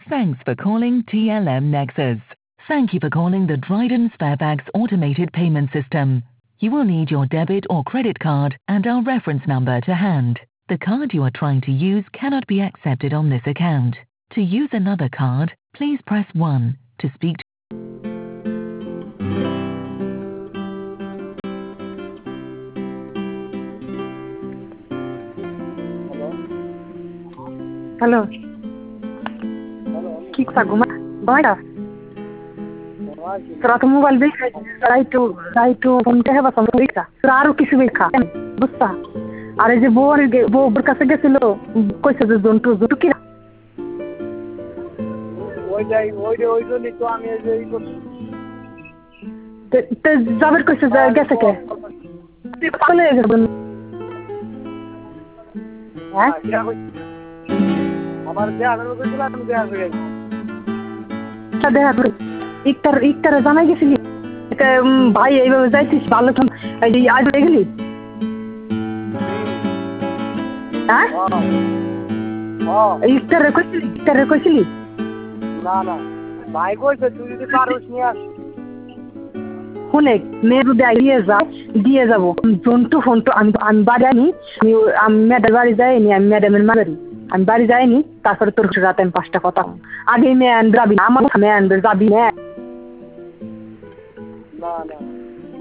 Thanks for calling TLM Nexus. Thank you for calling the Dryden Sparebags automated payment system. You will need your debit or credit card and our reference number to hand. The card you are trying to use cannot be accepted on this account. To use another card, please press 1 to speak to hello, কি কথা ঘুমাইটা তোরা তো mobile দেখে রাইটু ফোনটা হেবা সমস্যা তোরা আরো কিছু দেখা বুঝতা। আর এই যে বউর কাছে গেছিল কইছে যে জন্টু কি যাবের কইছে যে গেছে কে চলে যাবেন। হ্যাঁ আমার দেখা করে ইকটারে জানাই গেছিলি ভাই এইভাবে যাইছিস ভালো আজ হয়ে গেলি। হ্যাঁ ইকটারে কইছিলি না না ভাই কইছে তুই যদি পারোস নিয়ে আস। শুনে মেয়ে যদি দিয়ে যাবো জন্টু ফোন তো আমি বাড়ি আনি আমি ম্যাডাম বাড়ি যাইনি আমি ম্যাডামের মাদারি আমি বাড়ি যাইনি তারপরে তোর রাতে আমি 5টা কথা আগে মেয়ে আনবে যাবি না আমার মেয়ে আনবে যাবি না। না না